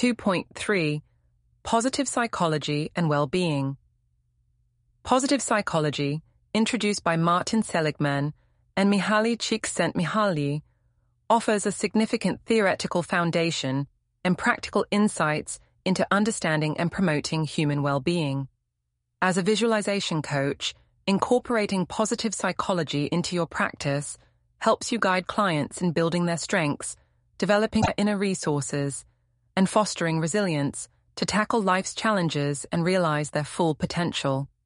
2.3 Positive Psychology and Well-Being. Positive psychology, introduced by Martin Seligman and Mihaly Csikszentmihalyi, offers a significant theoretical foundation and practical insights into understanding and promoting human well-being. As a visualization coach, incorporating positive psychology into your practice helps you guide clients in building their strengths, developing their inner resources, and fostering resilience to tackle life's challenges and realize their full potential.